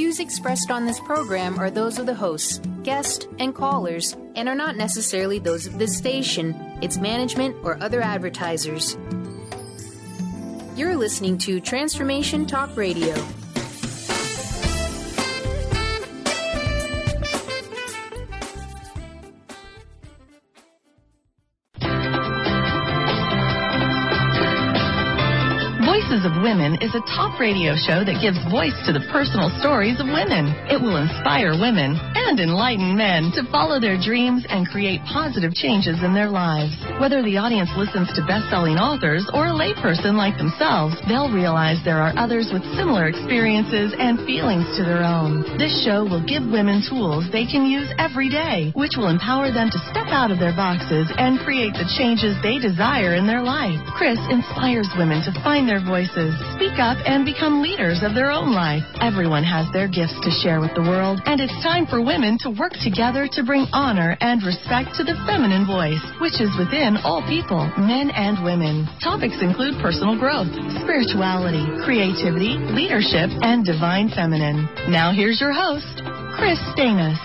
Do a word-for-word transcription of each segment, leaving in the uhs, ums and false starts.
views expressed on this program are those of the hosts, guests, and callers, and are not necessarily those of this station, its management, or other advertisers. You're listening to Transformation Talk Radio. Voices of Women is a talk radio show that gives voice to the personal stories of women. It will inspire women and enlighten men to follow their dreams and create positive changes in their lives. Whether the audience listens to best-selling authors or a layperson like themselves, they'll realize there are others with similar experiences and feelings to their own. This show will give women tools they can use every day, which will empower them to step out of their boxes and create the changes they desire in their life. Chris inspires women to find their voices, speak up, and become leaders of their own life. Everyone has their gifts to share with the world, and it's time for women to work together to bring honor and respect to the feminine voice, which is within all people, men and women. Topics include personal growth, spirituality, creativity, leadership, and divine feminine. Now here's your host, Chris Stanis.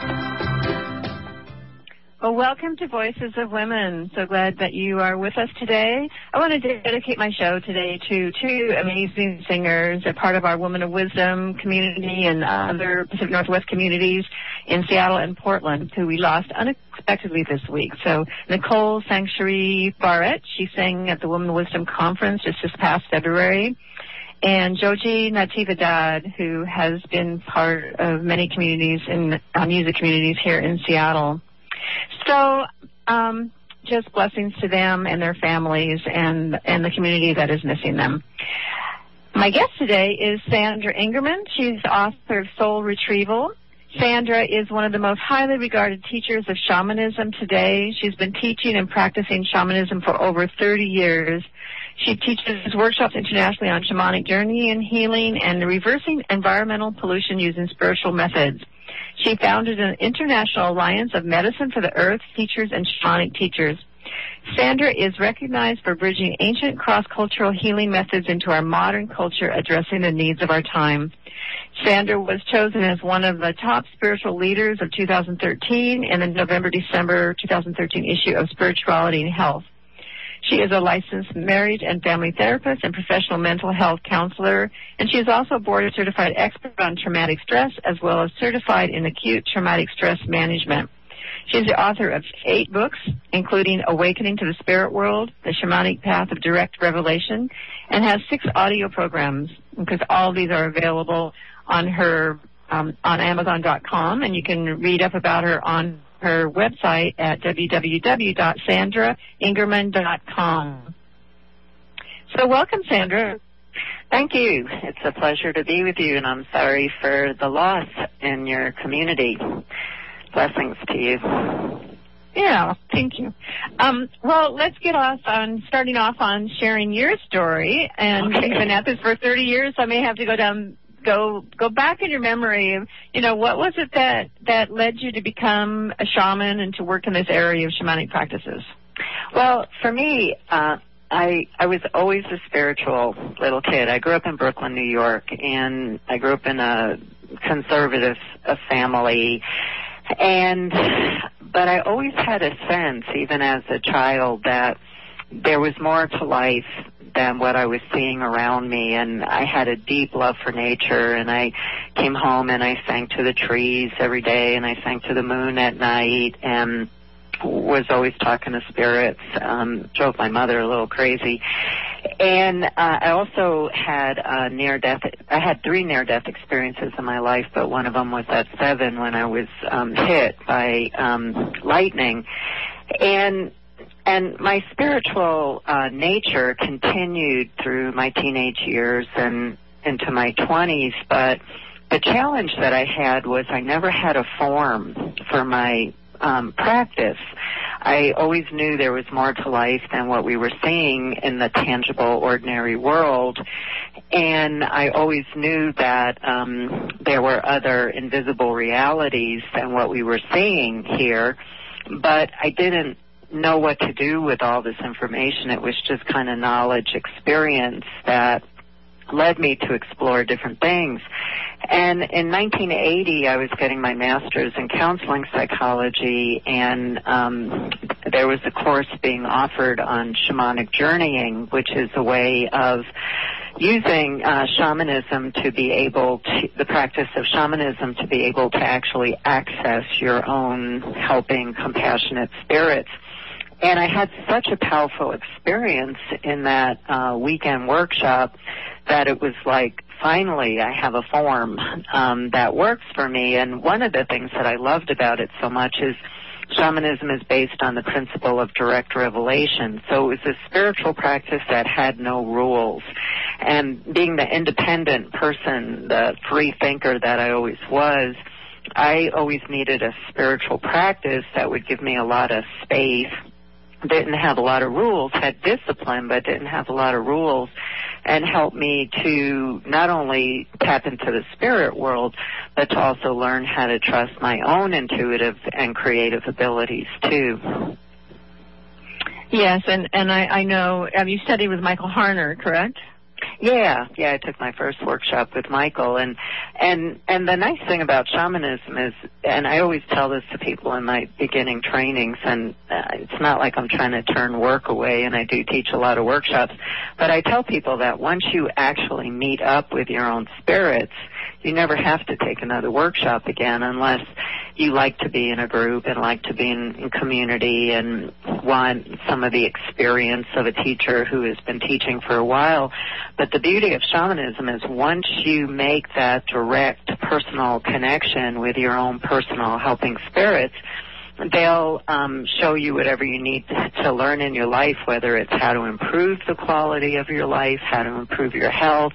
Well, welcome to Voices of Women. So glad that you are with us today. I want to dedicate my show today to two amazing singers, a part of our Women of Wisdom community and other Pacific Northwest communities in Seattle and Portland, who we lost unexpectedly this week. So Nicole Sanctuary Barrett, she sang at the Women of Wisdom conference just this past February. And Joji Natividad, who has been part of many communities in uh, music communities here in Seattle. So, um, just blessings to them and their families and, and the community that is missing them. My guest today is Sandra Ingerman. She's the author of Soul Retrieval. Sandra is one of the most highly regarded teachers of shamanism today. She's been teaching and practicing shamanism for over thirty years. She teaches workshops internationally on shamanic journey and healing and reversing environmental pollution using spiritual methods. She founded an international alliance of medicine for the earth teachers and shamanic teachers. Sandra is recognized for bridging ancient cross-cultural healing methods into our modern culture, addressing the needs of our time. Sandra was chosen as one of the top spiritual leaders of two thousand thirteen in the November-December two thousand thirteen issue of Spirituality and Health. She is a licensed marriage and family therapist and professional mental health counselor, and she is also a board-certified expert on traumatic stress as well as certified in acute traumatic stress management. She is the author of eight books, including Awakening to the Spirit World, The Shamanic Path of Direct Revelation, and has six audio programs, because all of these are available on her um, on Amazon dot com, and you can read up about her on her website at w w w dot sandra ingerman dot com. So welcome, Sandra. Thank you. It's a pleasure to be with you, and I'm sorry for the loss in your community. Blessings to you. Yeah, thank you. Um, well, let's get off on starting off on sharing your story. And okay. You've been at this for thirty years, so I may have to go down Go go back in your memory of, you know, what was it that, that led you to become a shaman and to work in this area of shamanic practices? Well, for me, uh, I I was always a spiritual little kid. I grew up in Brooklyn, New York, and I grew up in a conservative a family. And but I always had a sense, even as a child, that there was more to life than what I was seeing around me, and I had a deep love for nature, and I came home and I sang to the trees every day, and I sang to the moon at night, and was always talking to spirits, um, drove my mother a little crazy. And uh, I also had a near-death, I had three near-death experiences in my life, but one of them was at seven when I was um, hit by um, lightning. And And my spiritual uh, nature continued through my teenage years and into my twenties, but the challenge that I had was I never had a form for my um, practice. I always knew there was more to life than what we were seeing in the tangible, ordinary world, and I always knew that um, there were other invisible realities than what we were seeing here, but I didn't know what to do with all this information. It was just kind of knowledge, experience that led me to explore different things. And in nineteen eighty, I was getting my master's in counseling psychology, and um, there was a course being offered on shamanic journeying, which is a way of using uh, shamanism to be able to, the practice of shamanism to be able to actually access your own helping, compassionate spirits. And I had such a powerful experience in that uh, weekend workshop that it was like, finally, I have a form um, that works for me. And one of the things that I loved about it so much is shamanism is based on the principle of direct revelation. So it was a spiritual practice that had no rules. And being the independent person, the free thinker that I always was, I always needed a spiritual practice that would give me a lot of space, didn't have a lot of rules, had discipline, but didn't have a lot of rules, and helped me to not only tap into the spirit world, but to also learn how to trust my own intuitive and creative abilities, too. Yes, and, and I, I know, um, you studied with Michael Harner, correct? Yeah, yeah, I took my first workshop with Michael, and and and the nice thing about shamanism is, and I always tell this to people in my beginning trainings, and uh, it's not like I'm trying to turn work away, and I do teach a lot of workshops, but I tell people that once you actually meet up with your own spirits, you never have to take another workshop again unless you like to be in a group and like to be in, in community and want some of the experience of a teacher who has been teaching for a while. But the beauty of shamanism is once you make that direct personal connection with your own personal helping spirits, they'll um, show you whatever you need to, to learn in your life, whether it's how to improve the quality of your life, how to improve your health,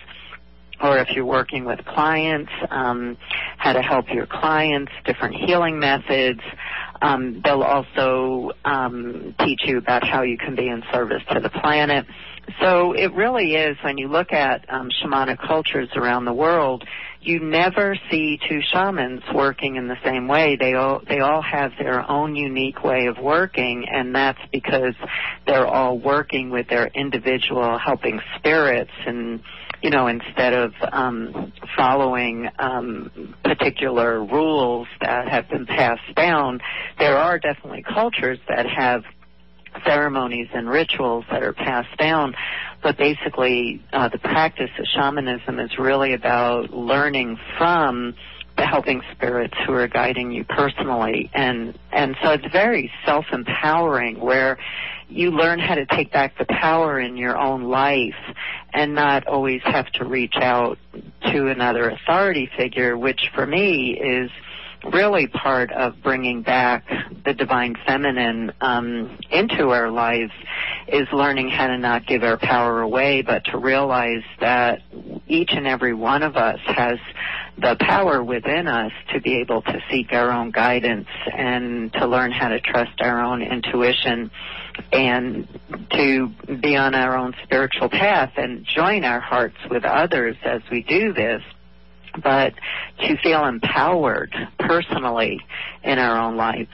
or if you're working with clients, um, how to help your clients, different healing methods. Um, they'll also um, teach you about how you can be in service to the planet. So it really is, when you look at um, shamanic cultures around the world, you never see two shamans working in the same way. They all, they all have their own unique way of working, and that's because they're all working with their individual helping spirits. And, you know, instead of um, following um, particular rules that have been passed down, there are definitely cultures that have ceremonies and rituals that are passed down, but basically uh, the practice of shamanism is really about learning from the helping spirits who are guiding you personally, and and so it's very self-empowering, where you learn how to take back the power in your own life and not always have to reach out to another authority figure, which for me is really part of bringing back the divine feminine um, into our lives, is learning how to not give our power away, but to realize that each and every one of us has the power within us to be able to seek our own guidance and to learn how to trust our own intuition and to be on our own spiritual path and join our hearts with others as we do this, but to feel empowered personally in our own lives.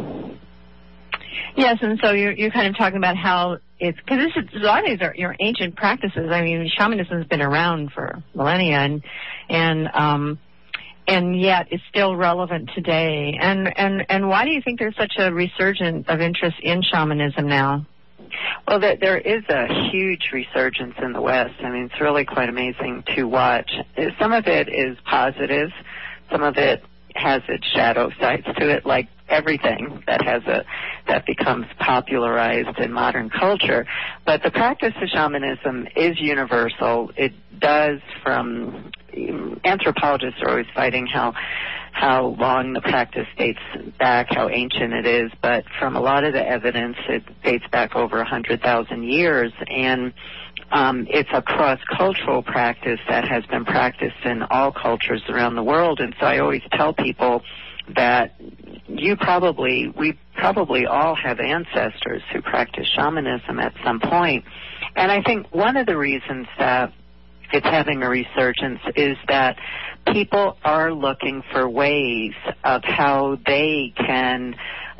Yes, and so you're, you're kind of talking about how it's, because this is, a lot of these are your ancient practices. I mean, shamanism has been around for millennia, and and um, and yet it's still relevant today. And, and, and why do you think there's such a resurgence of interest in shamanism now? Well, there is a huge resurgence in the West. I mean, it's really quite amazing to watch. Some of it is positive. Some of it has its shadow sides to it, like everything that has a that becomes popularized in modern culture. But the practice of shamanism is universal. It does, from anthropologists are always fighting how how long the practice dates back, how ancient it is, but from a lot of the evidence, it dates back over one hundred thousand years, and um, it's a cross-cultural practice that has been practiced in all cultures around the world. And so I always tell people that you probably, we probably all have ancestors who practice shamanism at some point. And I think one of the reasons that it's having a resurgence is that people are looking for ways of how they can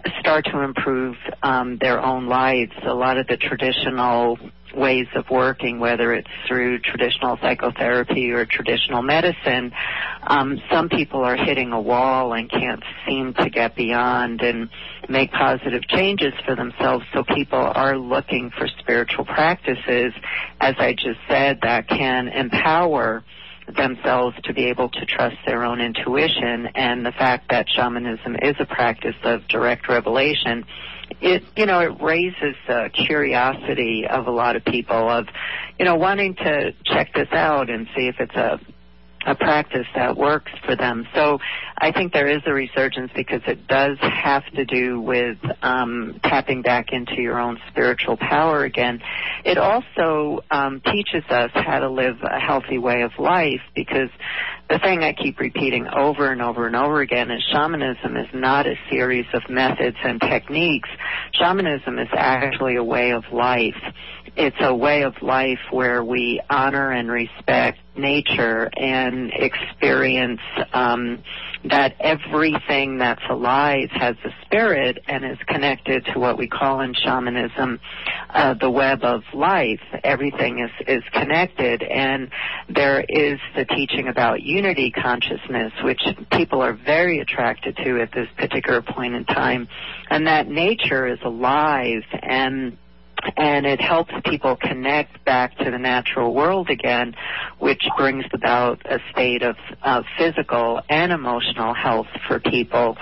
start to improve um, their own lives. A lot of the traditional ways of working, whether it's through traditional psychotherapy or traditional medicine, um, some people are hitting a wall and can't seem to get beyond and make positive changes for themselves. So people are looking for spiritual practices, as I just said, that can empower themselves to be able to trust their own intuition. And the fact that shamanism is a practice of direct revelation, it, you know, it raises the curiosity of a lot of people of, you know, wanting to check this out and see if it's a a practice that works for them. So I think there is a resurgence because it does have to do with um, tapping back into your own spiritual power again. It also um, teaches us how to live a healthy way of life, because the thing I keep repeating over and over and over again is shamanism is not a series of methods and techniques. Shamanism is actually a way of life. It's a way of life where we honor and respect nature and experience um, that everything that's alive has a spirit and is connected to what we call in shamanism uh, the web of life. Everything is, is connected, and there is the teaching about unity consciousness, which people are very attracted to at this particular point in time, and that nature is alive, and and it helps people connect back to the natural world again, which brings about a state of, of physical and emotional health for people.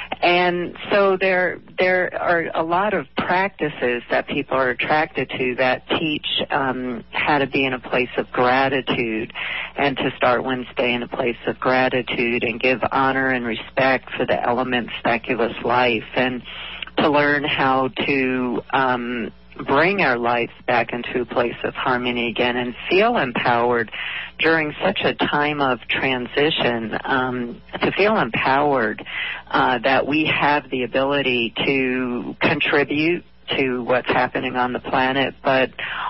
And so there there are a lot of practices that people are attracted to that teach um, how to be in a place of gratitude, and to start Wednesday in a place of gratitude and give honor and respect for the elements that give us life, and to learn how to um, bring our lives back into a place of harmony again and feel empowered during such a time of transition, um, to feel empowered uh, that we have the ability to contribute to what's happening on the planet, but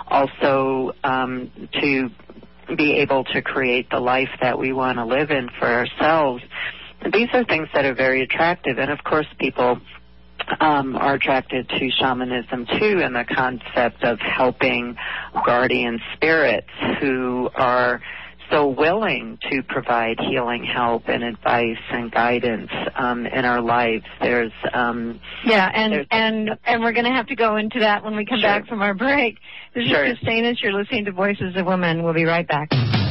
also um, to be able to create the life that we want to live in for ourselves. These are things that are very attractive, and of course people Um, are attracted to shamanism too, and the concept of helping guardian spirits who are so willing to provide healing help and advice and guidance um, in our lives. There's um, yeah, and there's, and and we're going to have to go into that when we come sure. back from our break. This sure. is Christina. You're listening to Voices of Women. We'll be right back.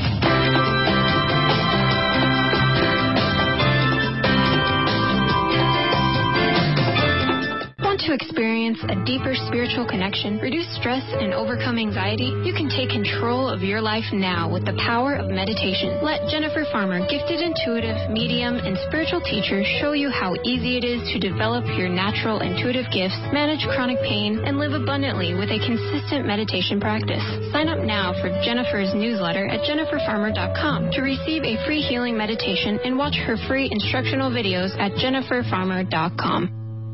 To experience a deeper spiritual connection, reduce stress, and overcome anxiety, you can take control of your life now with the power of meditation. Let Jennifer Farmer, gifted intuitive, medium, and spiritual teacher, show you how easy it is to develop your natural intuitive gifts, manage chronic pain, and live abundantly with a consistent meditation practice. Sign up now for Jennifer's newsletter at jennifer farmer dot com to receive a free healing meditation and watch her free instructional videos at jennifer farmer dot com.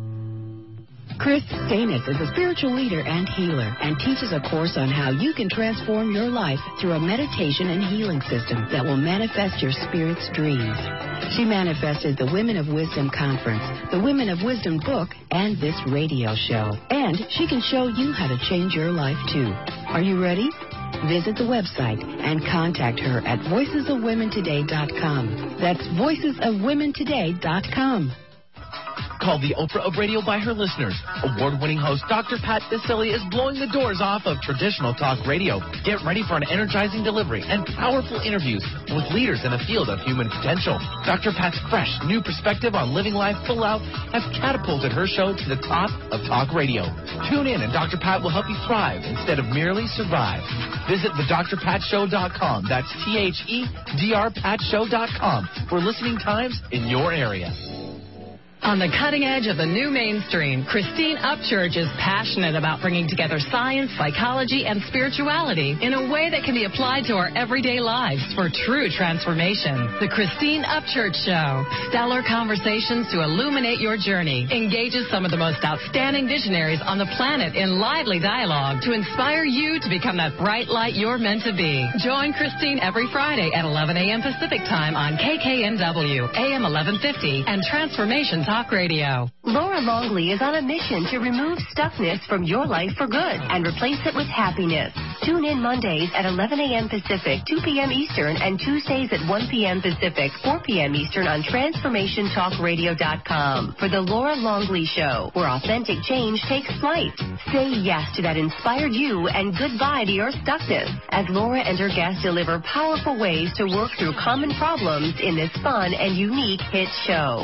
Chris Stanis is a spiritual leader and healer and teaches a course on how you can transform your life through a meditation and healing system that will manifest your spirit's dreams. She manifested the Women of Wisdom Conference, the Women of Wisdom book, and this radio show. And she can show you how to change your life, too. Are you ready? Visit the website and contact her at voices of women today dot com. That's voices of women today dot com. Called the Oprah of radio by her listeners. Award-winning host Doctor Pat Baccili is blowing the doors off of traditional talk radio. Get ready for an energizing delivery and powerful interviews with leaders in the field of human potential. Doctor Pat's fresh, new perspective on living life full out has catapulted her show to the top of talk radio. Tune in and Doctor Pat will help you thrive instead of merely survive. Visit the dr pat show dot com. That's T H E D R pat show dot com for listening times in your area. On the cutting edge of the new mainstream, Christine Upchurch is passionate about bringing together science, psychology, and spirituality in a way that can be applied to our everyday lives for true transformation. The Christine Upchurch Show. Stellar conversations to illuminate your journey. Engages some of the most outstanding visionaries on the planet in lively dialogue to inspire you to become that bright light you're meant to be. Join Christine every Friday at eleven a.m. Pacific Time on K K N W, A M eleven fifty, and Transformation Talk Talk Radio. Laura Longley is on a mission to remove stuckness from your life for good and replace it with happiness. Tune in Mondays at eleven a.m. Pacific, two p.m. Eastern, and Tuesdays at one p.m. Pacific, four p.m. Eastern on Transformation Talk Radio dot com for the Laura Longley Show, where authentic change takes flight. Say yes to that inspired you and goodbye to your stuckness as Laura and her guests deliver powerful ways to work through common problems in this fun and unique hit show.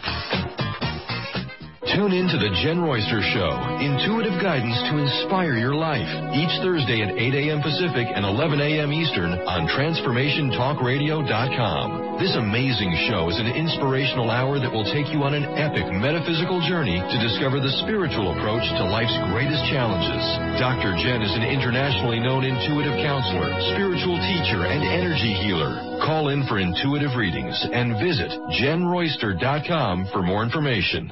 Tune in to the Jen Royster Show, intuitive guidance to inspire your life, each Thursday at eight a.m. Pacific and eleven a.m. Eastern on Transformation Talk Radio dot com. This amazing show is an inspirational hour that will take you on an epic metaphysical journey to discover the spiritual approach to life's greatest challenges. Doctor Jen is an internationally known intuitive counselor, spiritual teacher, and energy healer. Call in for intuitive readings and visit Jen Royster dot com for more information.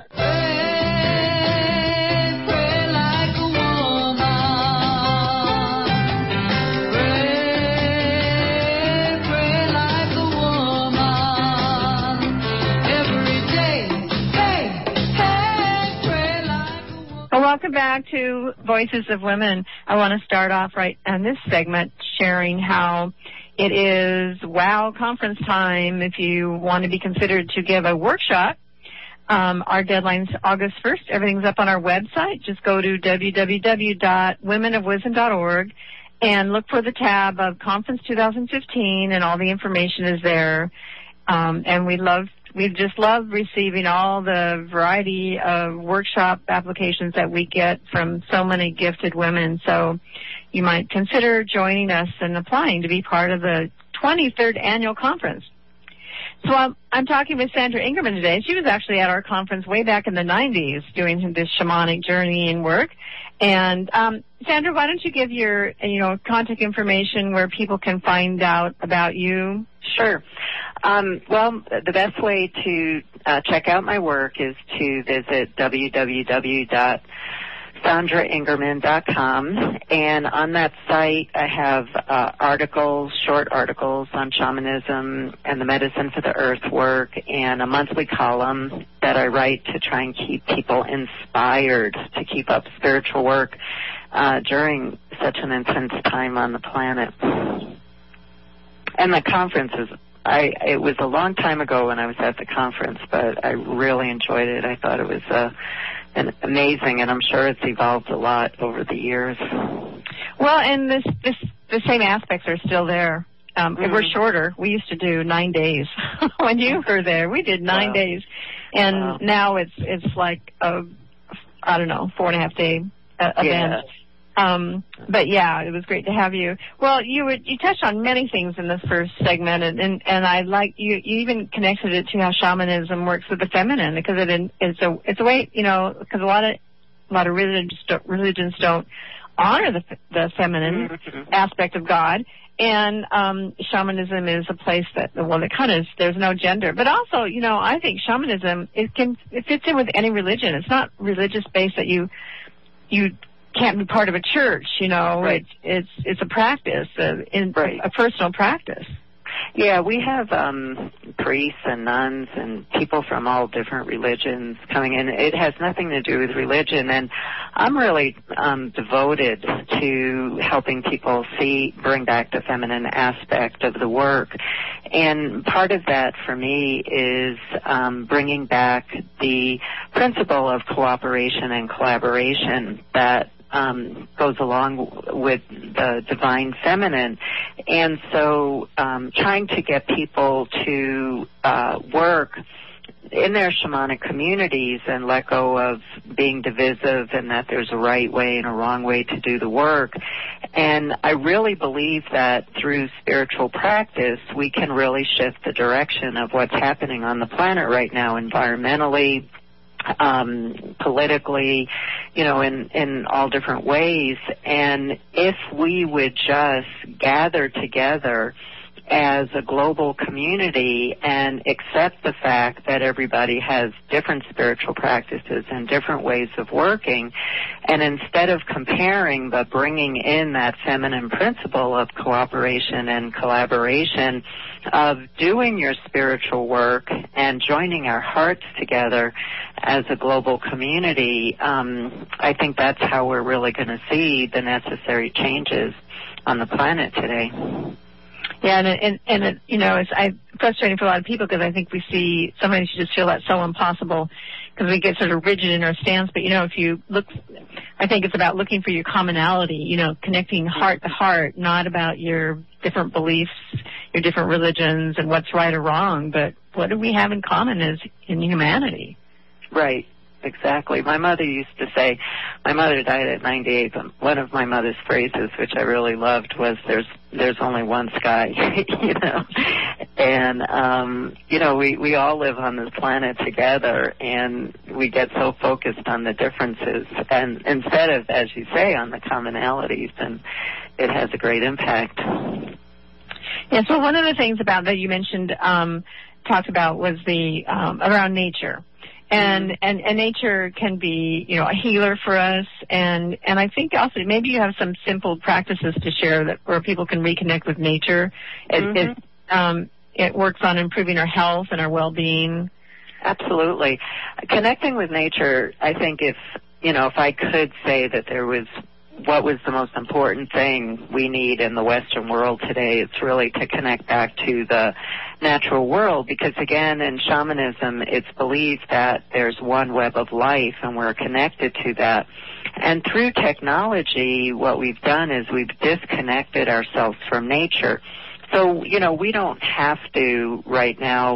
Welcome back to Voices of Women. I want to start off right on this segment sharing how it is WOW conference time. If you want to be considered to give a workshop, um, our deadline's August first. Everything's up on our website. Just go to w w w dot women of wisdom dot org and look for the tab of Conference twenty fifteen, and all the information is there. Um, and we love We just love receiving all the variety of workshop applications that we get from so many gifted women. So you might consider joining us and applying to be part of the twenty-third annual conference. So I'm, I'm talking with Sandra Ingerman today. She was actually at our conference way back in the nineties doing this shamanic journey and work. And um, Sandra, why don't you give your you know contact information where people can find out about you? Sure. Um, well, the best way to uh, check out my work is to visit w w w dot sandra ingerman dot com, and on that site I have uh, articles, short articles on shamanism and the medicine for the earth work, and a monthly column that I write to try and keep people inspired to keep up spiritual work uh, during such an intense time on the planet. And the conference is, I, it was a long time ago when I was at the conference, but I really enjoyed it. I thought it was uh, an amazing, and I'm sure it's evolved a lot over the years. Well, and this, this, the same aspects are still there. Um, mm-hmm. We're shorter. We used to do nine days when you were there. We did nine wow. days, and wow. now it's it's like a, I don't know, four and a half day uh, event. Yeah. Um, but yeah, it was great to have you. Well, you would, you touched on many things in this first segment, and, and, and I like, you, you even connected it to how shamanism works with the feminine, because it, it's a, it's a way, you know, because a lot of, a lot of religions don't, religions don't honor the, the feminine mm-hmm. aspect of God. And, um, shamanism is a place that, well, it kind of, there's no gender, but also, you know, I think shamanism, it can, it fits in with any religion. It's not religious based that you, you, can't be part of a church, you know. Right. It's it's it's a practice, uh, in right. a personal practice. Yeah, we have um, priests and nuns and people from all different religions coming in. It has nothing to do with religion, and I'm really um, devoted to helping people see, bring back the feminine aspect of the work. And part of that for me is um, bringing back the principle of cooperation and collaboration that Um, goes along with the divine feminine. And so um, trying to get people to uh, work in their shamanic communities and let go of being divisive and that there's a right way and a wrong way to do the work. And I really believe that through spiritual practice, we can really shift the direction of what's happening on the planet right now, environmentally, um, politically, you know, in, in all different ways. And if we would just gather together as a global community and accept the fact that everybody has different spiritual practices and different ways of working, and instead of comparing but bringing in that feminine principle of cooperation and collaboration, of doing your spiritual work and joining our hearts together as a global community, um, I think that's how we're really going to see the necessary changes on the planet today. Yeah, and and, and it, you know, it's I, frustrating for a lot of people because I think we see sometimes you just feel that's so impossible because we get sort of rigid in our stance. But you know, if you look, I think it's about looking for your commonality. You know, connecting heart to heart, not about your different beliefs, your different religions, and what's right or wrong, but what do we have in common as in humanity? Right. Exactly. My mother used to say, my mother died at ninety-eight, but one of my mother's phrases, which I really loved, was there's there's only one sky, you know. And, um, you know, we, we all live on this planet together, and we get so focused on the differences, and instead of, as you say, on the commonalities, and it has a great impact. Yeah, so one of the things about that you mentioned, um, talked about was the, um, around nature. And, and and nature can be, you know, a healer for us, and and I think also maybe you have some simple practices to share that where people can reconnect with nature. It Mm-hmm. it, um, it works on improving our health and our well-being. Absolutely, connecting with nature. I think if you know, if I could say that there was what was the most important thing we need in the Western world today, it's really to connect back to the natural world, because again, in shamanism, it's believed that there's one web of life and we're connected to that. And through technology, what we've done is we've disconnected ourselves from nature. So, you know, we don't have to right now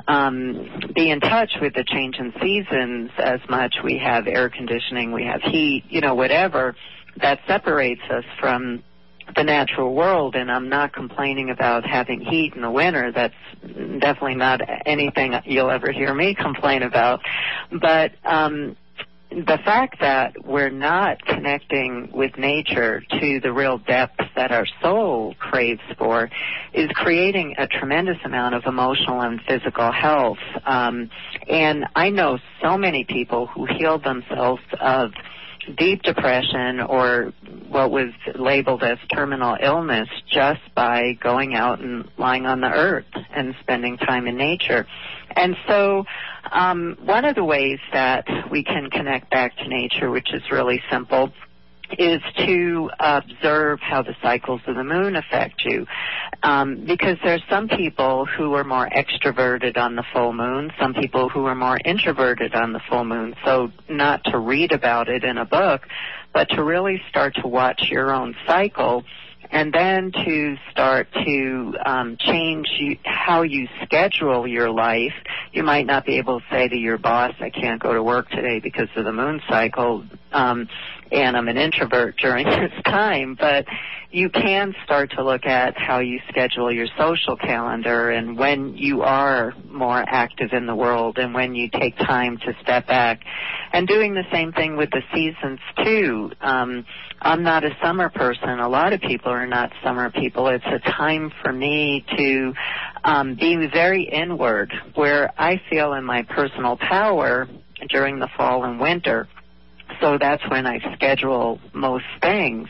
um, be in touch with the change in seasons as much. We have air conditioning, we have heat, you know, whatever that separates us from the natural world. And I'm not complaining about having heat in the winter. That's definitely not anything you'll ever hear me complain about. But um, the fact that we're not connecting with nature to the real depths that our soul craves for is creating a tremendous amount of emotional and physical health. Um, and I know so many people who healed themselves of deep depression or what was labeled as terminal illness just by going out and lying on the earth and spending time in nature. And so um, one of the ways that we can connect back to nature, which is really simple, is to observe how the cycles of the moon affect you. Um, because there's some people who are more extroverted on the full moon, some people who are more introverted on the full moon. So not to read about it in a book, but to really start to watch your own cycle, and then to start to um, change you, how you schedule your life. You might not be able to say to your boss, I can't go to work today because of the moon cycle, um, and I'm an introvert during this time, but you can start to look at how you schedule your social calendar and when you are more active in the world and when you take time to step back. And doing the same thing with the seasons, too. Um, I'm not a summer person. A lot of people are not summer people. It's a time for me to um, be very inward, where I feel in my personal power during the fall and winter. So that's when I schedule most things.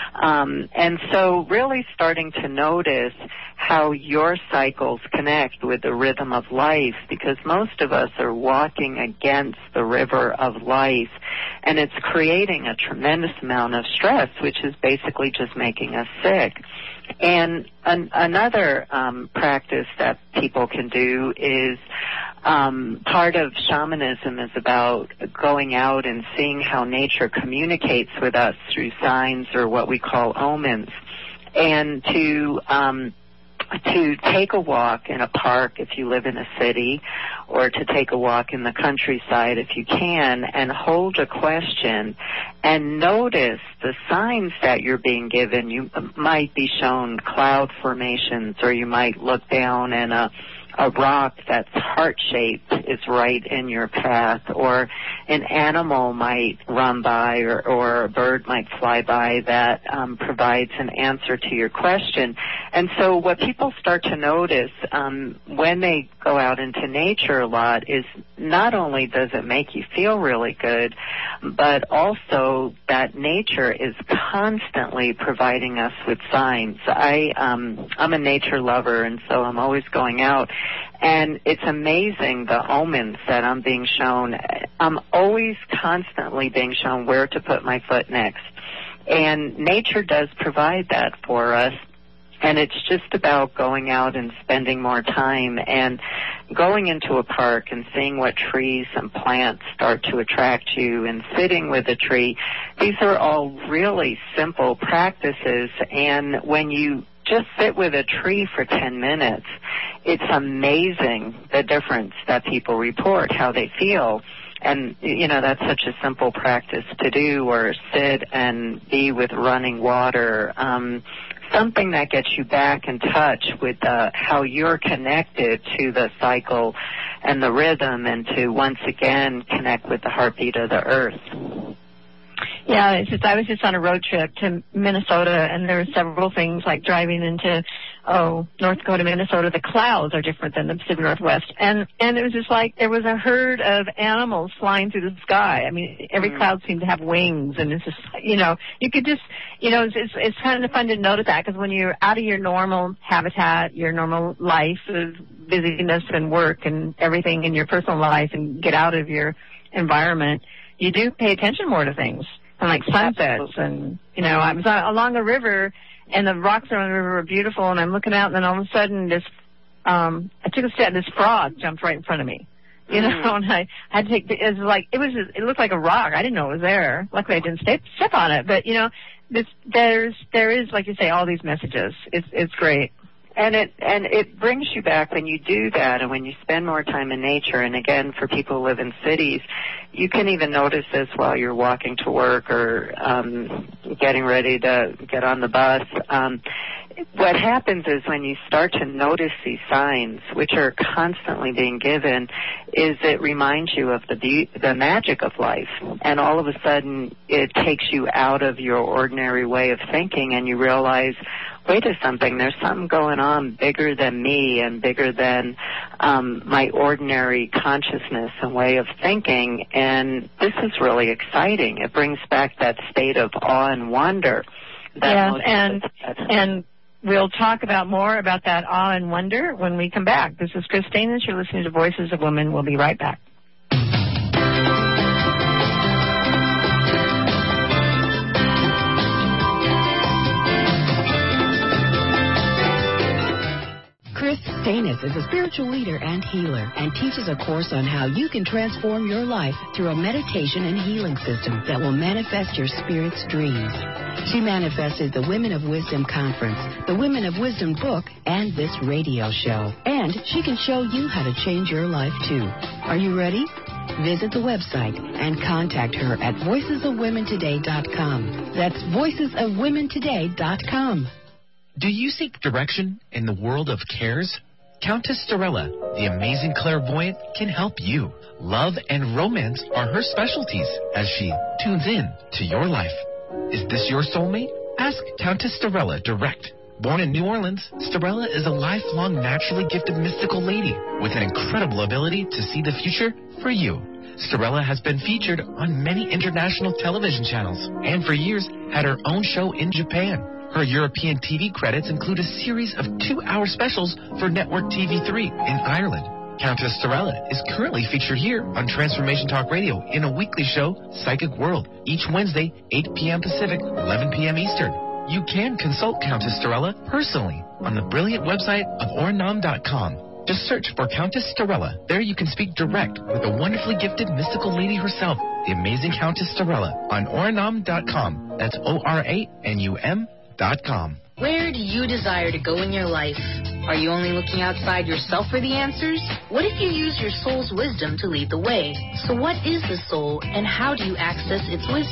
Um, and so really starting to notice how your cycles connect with the rhythm of life, because most of us are walking against the river of life, and it's creating a tremendous amount of stress, which is basically just making us sick. And an, another um, practice that people can do is um, part of shamanism is about going out and seeing how nature communicates with us through signs or what we call omens, and to um, to take a walk in a park if you live in a city, or to take a walk in the countryside if you can, and hold a question and notice the signs that you're being given. You might be shown cloud formations, or you might look down and a a rock that's heart-shaped, is right in your path, or an animal might run by, or, or a bird might fly by that um, provides an answer to your question. And so what people start to notice um, when they go out into nature a lot is not only does it make you feel really good, but also that nature is constantly providing us with signs. I, um, I'm a nature lover, and so I'm always going out. And it's amazing the omens that I'm being shown. I'm always constantly being shown where to put my foot next. And nature does provide that for us. And it's just about going out and spending more time and going into a park and seeing what trees and plants start to attract you and sitting with a tree. These are all really simple practices. And when you just sit with a tree for ten minutes, it's amazing the difference that people report, how they feel. And, you know, that's such a simple practice to do, or sit and be with running water, um, something that gets you back in touch with uh, how you're connected to the cycle and the rhythm, and to once again connect with the heartbeat of the earth. Yeah, it's just, I was just on a road trip to Minnesota, and there were several things like driving into, oh, North Dakota, Minnesota. The clouds are different than the Pacific Northwest. And, and it was just like there was a herd of animals flying through the sky. I mean, every mm. cloud seemed to have wings, and it's just, you know, you could just, you know, it's, it's, it's kind of fun to notice that, because when you're out of your normal habitat, your normal life of busyness and work and everything in your personal life, and get out of your environment, you do pay attention more to things, and like sunsets. And, you know, I was along a river, and the rocks around the river were beautiful, and I'm looking out, and then all of a sudden this, um, I took a step, this frog jumped right in front of me. You know, mm. and I, I had to take, it was like, it was, it looked like a rock. I didn't know it was there. Luckily I didn't step, step on it. But, you know, this, there's, there is, like you say, all these messages. It's, it's great. And it and it brings you back when you do that, and when you spend more time in nature. And again, for people who live in cities, you can even notice this while you're walking to work, or um, getting ready to get on the bus. Um, what happens is, when you start to notice these signs, which are constantly being given, is it reminds you of the be- the magic of life, and all of a sudden it takes you out of your ordinary way of thinking, and you realize, wait a something, there's something going on bigger than me, and bigger than um, my ordinary consciousness and way of thinking, and this is really exciting. It brings back that state of awe and wonder. Yes, and and we'll talk about more about that awe and wonder when we come back. This is Chris Stainis. You're listening to Voices of Women. We'll be right back. Chris Stainis is a spiritual leader and healer, and teaches a course on how you can transform your life through a meditation and healing system that will manifest your spirit's dreams. She manifested the Women of Wisdom Conference, the Women of Wisdom book, and this radio show. And she can show you how to change your life, too. Are you ready? Visit the website and contact her at voices of women today dot com. That's voices of women today dot com. Do you seek direction in the world of cares? Countess Storella, the amazing clairvoyant, can help you. Love and romance are her specialties as she tunes in to your life. Is this your soulmate? Ask Countess Storella direct. Born in New Orleans, Storella is a lifelong naturally gifted mystical lady with an incredible ability to see the future for you. Storella has been featured on many international television channels, and for years had her own show in Japan. Her European T V credits include a series of two-hour specials for Network T V three in Ireland. Countess Storella is currently featured here on Transformation Talk Radio in a weekly show, Psychic World, each Wednesday, eight p.m. Pacific, eleven p.m. Eastern. You can consult Countess Storella personally on the brilliant website of Oranam dot com. Just search for Countess Storella. There you can speak direct with a wonderfully gifted mystical lady herself, the amazing Countess Storella, on Oranam dot com. That's O R A N U M dot com. Where do you desire to go in your life? Are you only looking outside yourself for the answers? What if you use your soul's wisdom to lead the way? So what is the soul, and how do you access its wisdom?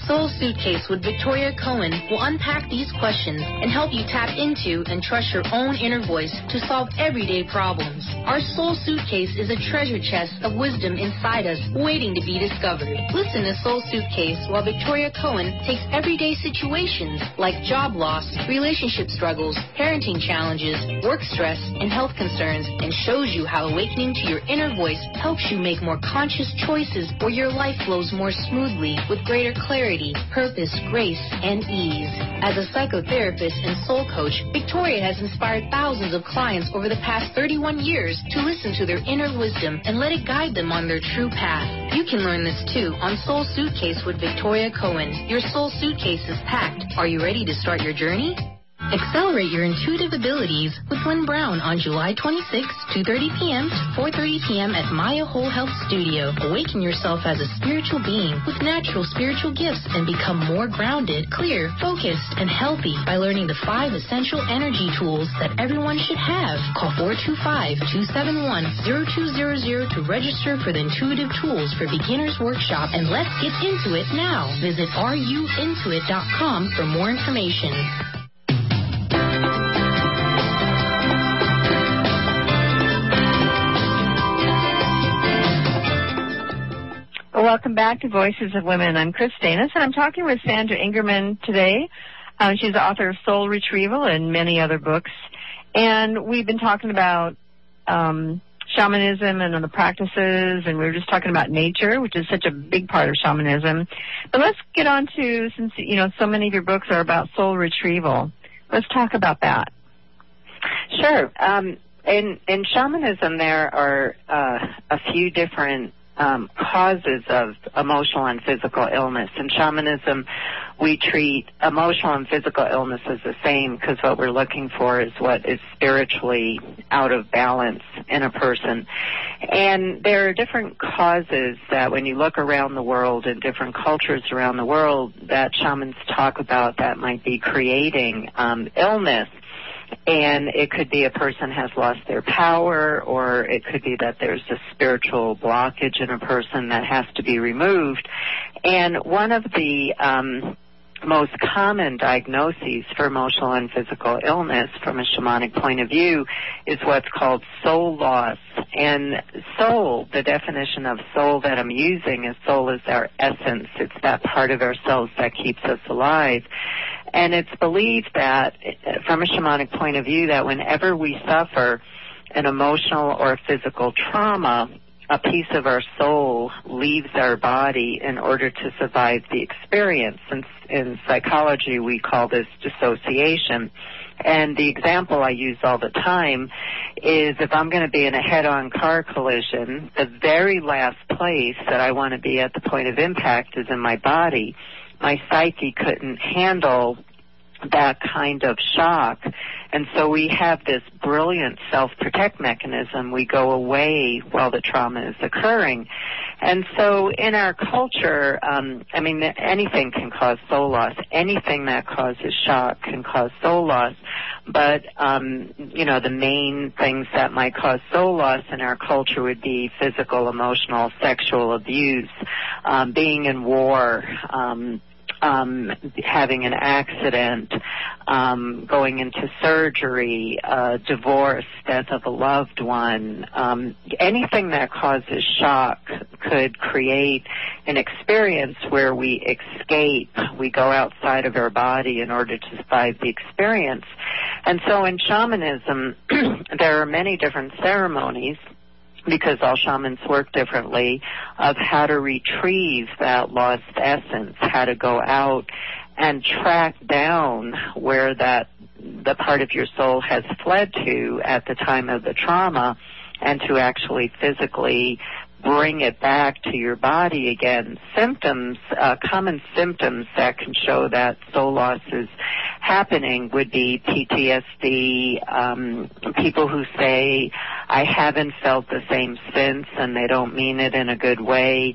Soul Suitcase with Victoria Cohen will unpack these questions and help you tap into and trust your own inner voice to solve everyday problems. Our Soul Suitcase is a treasure chest of wisdom inside us waiting to be discovered. Listen to Soul Suitcase while Victoria Cohen takes everyday situations like job loss, relationship struggles, parenting challenges, work stress, and health concerns and shows you how awakening to your inner voice helps you make more conscious choices where your life flows more smoothly with greater clarity, purpose, grace, and ease. As a psychotherapist and soul coach, Victoria has inspired thousands of clients over the past thirty-one years to listen to their inner wisdom and let it guide them on their true path. You can learn this too on Soul Suitcase with Victoria Cohen. Your soul suitcase is packed. Are you ready to start your journey? Accelerate your intuitive abilities with Lynn Brown on July twenty-sixth, two thirty p.m. to four thirty p.m. at Maya Whole Health Studio. Awaken yourself as a spiritual being with natural spiritual gifts and become more grounded, clear, focused, and healthy by learning the five essential energy tools that everyone should have. Call four two five, two seven one, zero two zero zero to register for the Intuitive Tools for Beginners Workshop, and let's get into it now. Visit r u intuit dot com for more information. Welcome back to Voices of Women. I'm Chris Stanis, and I'm talking with Sandra Ingerman today. Um, she's the author of Soul Retrieval and many other books. And we've been talking about um, shamanism and the practices, and we were just talking about nature, which is such a big part of shamanism. But let's get on to, since, you know, so many of your books are about soul retrieval, let's talk about that. Sure. Um, in, in shamanism, there are uh, a few different Um, causes of emotional and physical illness. In shamanism, we treat emotional and physical illness as the same because what we're looking for is what is spiritually out of balance in a person. And there are different causes that when you look around the world in different cultures around the world that shamans talk about that might be creating um, illness. And it could be a person has lost their power, or it could be that there's a spiritual blockage in a person that has to be removed. And one of the um, most common diagnoses for emotional and physical illness from a shamanic point of view is what's called soul loss. And soul, the definition of soul that I'm using is soul is our essence. It's that part of ourselves that keeps us alive. And it's believed that, from a shamanic point of view, that whenever we suffer an emotional or physical trauma, a piece of our soul leaves our body in order to survive the experience. And in psychology, we call this dissociation. And the example I use all the time is if I'm going to be in a head-on car collision, the very last place that I want to be at the point of impact is in my body. My psyche couldn't handle that kind of shock. And so we have this brilliant self-protect mechanism. We go away while the trauma is occurring. And so in our culture, um, I mean, anything can cause soul loss. Anything that causes shock can cause soul loss. But, um, you know, the main things that might cause soul loss in our culture would be physical, emotional, sexual abuse, um, being in war, um, Um, having an accident, um, going into surgery, uh, divorce, death of a loved one, um, anything that causes shock could create an experience where we escape, we go outside of our body in order to survive the experience. And so in shamanism, there are many different ceremonies, because all shamans work differently, of how to retrieve that lost essence, how to go out and track down where that the part of your soul has fled to at the time of the trauma, and to actually physically bring it back to your body again. Symptoms, uh, common symptoms that can show that soul loss is happening would be P T S D, um, people who say, I haven't felt the same since, and they don't mean it in a good way.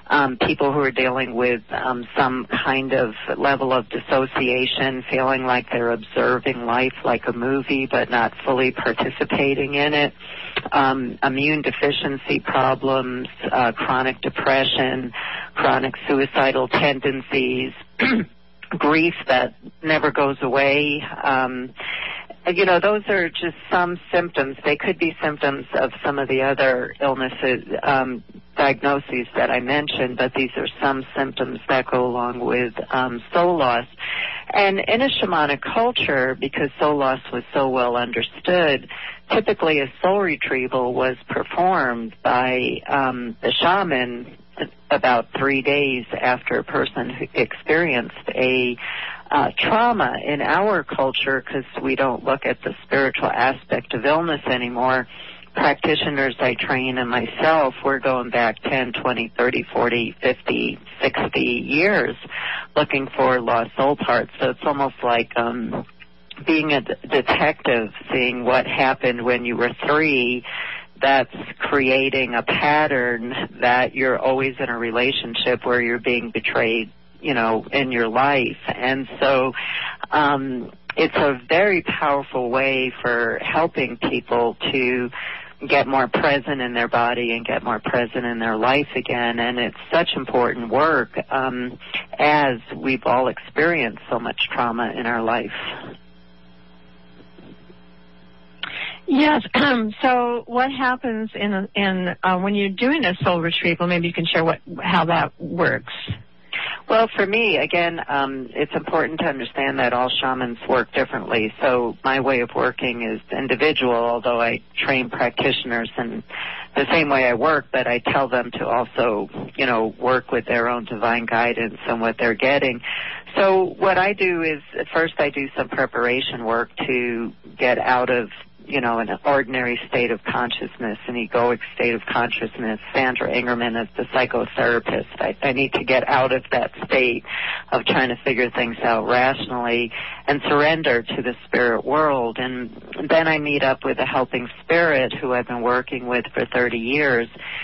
um, people who are dealing with um, some kind of level of dissociation, feeling like they're observing life like a movie but not fully participating in it, um, immune deficiency problems, uh, chronic depression, chronic suicidal tendencies, grief that never goes away. Um, you know, those are just some symptoms. They could be symptoms of some of the other illnesses, um, diagnoses that I mentioned, but these are some symptoms that go along with um, soul loss. And in a shamanic culture, because soul loss was so well understood, typically a soul retrieval was performed by um, the shaman about three days after a person who experienced a uh, trauma. In our culture, because we don't look at the spiritual aspect of illness anymore, practitioners I train and myself, we're going back ten, twenty, thirty, forty, fifty, sixty years looking for lost soul parts. So it's almost like um, being a d- detective, seeing what happened when you were three. That's creating a pattern that you're always in a relationship where you're being betrayed, you know, in your life. And so um, it's a very powerful way for helping people to get more present in their body and get more present in their life again. And it's such important work um, as we've all experienced so much trauma in our life. Yes. Um, so, what happens in in uh, when you're doing a soul retrieval? Maybe you can share what how that works. Well, for me, again, um, it's important to understand that all shamans work differently. So my way of working is individual, although I train practitioners in the same way I work, but I tell them to also, you know, work with their own divine guidance and what they're getting. So what I do is, at first I do some preparation work to get out of you know, an ordinary state of consciousness, an egoic state of consciousness. Sandra Ingerman is the psychotherapist. I, I need to get out of that state of trying to figure things out rationally and surrender to the spirit world. And then I meet up with a helping spirit who I've been working with for thirty years.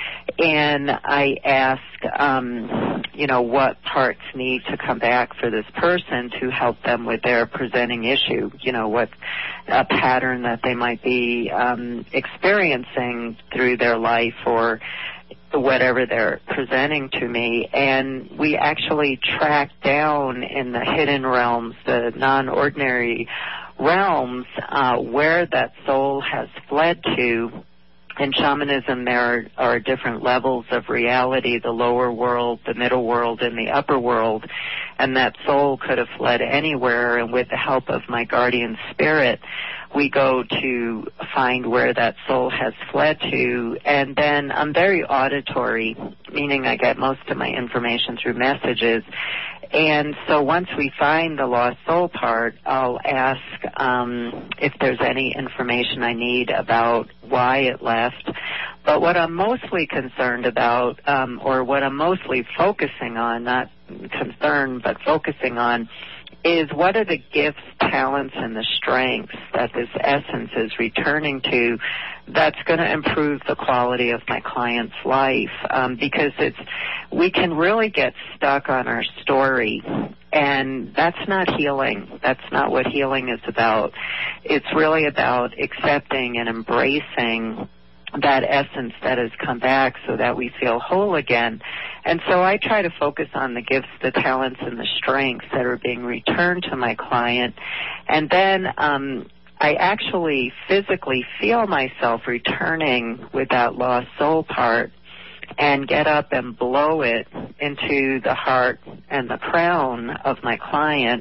And I ask, um, you know, what parts need to come back for this person to help them with their presenting issue, you know, what a pattern that they might be um, experiencing through their life or whatever they're presenting to me. And we actually track down in the hidden realms, the non-ordinary realms, uh, where that soul has fled to. In shamanism, there are, are different levels of reality, the lower world, the middle world, and the upper world. And that soul could have fled anywhere, and with the help of my guardian spirit, we go to find where that soul has fled to. And then I'm very auditory, meaning I get most of my information through messages. And so once we find the lost soul part, I'll ask um, if there's any information I need about why it left. But what I'm mostly concerned about, um, or what I'm mostly focusing on, not concerned, but focusing on, is what are the gifts, talents, and the strengths that this essence is returning to that's going to improve the quality of my client's life. Um, because it's, we can really get stuck on our story, and that's not healing. That's not what healing is about. It's really about accepting and embracing that essence that has come back so that we feel whole again. And so I try to focus on the gifts, the talents, and the strengths that are being returned to my client. And then um, I actually physically feel myself returning with that lost soul part and get up and blow it into the heart and the crown of my client.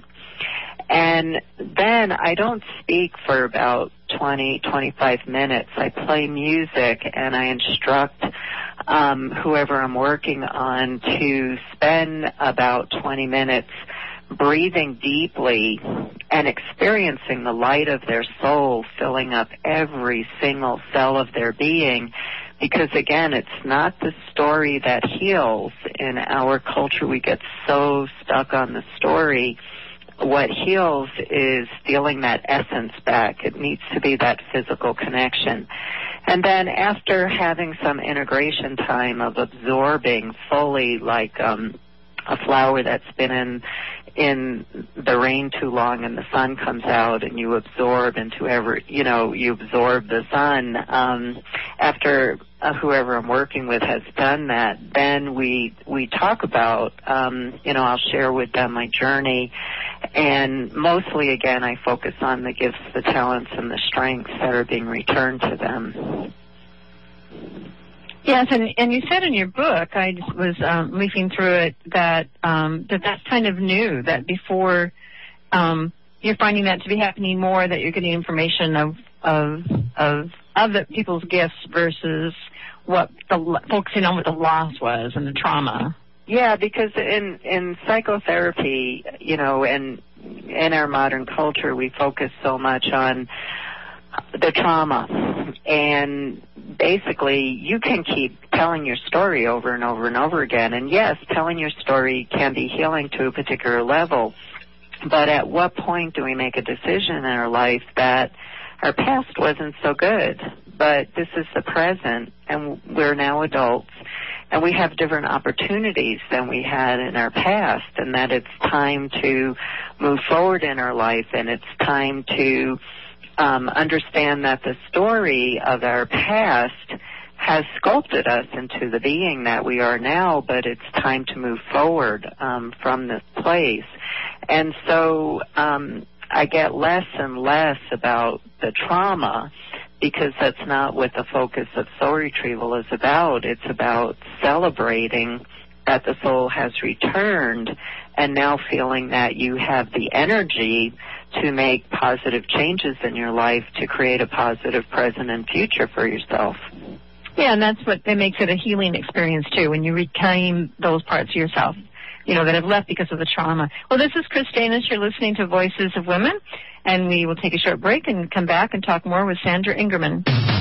And then I don't speak for about twenty, twenty-five minutes. I play music and I instruct um, whoever I'm working on to spend about twenty minutes breathing deeply and experiencing the light of their soul filling up every single cell of their being. Because, again, it's not the story that heals. In our culture, we get so stuck on the story. what heals is stealing that essence back. It needs to be that physical connection. And then after having some integration time of absorbing fully, like um, a flower that's been in in the rain too long and the sun comes out and you absorb into every, you know, you absorb the sun. Um, after uh, whoever I'm working with has done that, then we we talk about, um, you know, I'll share with them my journey. And mostly, again, I focus on the gifts, the talents, and the strengths that are being returned to them. Yes, and, and you said in your book, I just was um, leafing through it, that um, that that's kind of new, that before um, you're finding that to be happening more, that you're getting information of of of other people's gifts versus what the focusing on what the loss was and the trauma. Yeah, because in in psychotherapy, you know, and in our modern culture, we focus so much on the trauma, and basically you can keep telling your story over and over and over again. And yes, telling your story can be healing to a particular level, but at what point do we make a decision in our life that our past wasn't so good, but this is the present, and we're now adults, and we have different opportunities than we had in our past, and that it's time to move forward in our life, and it's time to um, understand that the story of our past has sculpted us into the being that we are now, but it's time to move forward um, from this place. And so um, I get less and less about the trauma, because that's not what the focus of soul retrieval is about. It's about celebrating that the soul has returned and now feeling that you have the energy to make positive changes in your life to create a positive present and future for yourself. Yeah, and that's what that makes it a healing experience, too, when you reclaim those parts of yourself, you know, that have left because of the trauma. Well, this is Chris Danis. You're listening to Voices of Women, and we will take a short break and come back and talk more with Sandra Ingerman.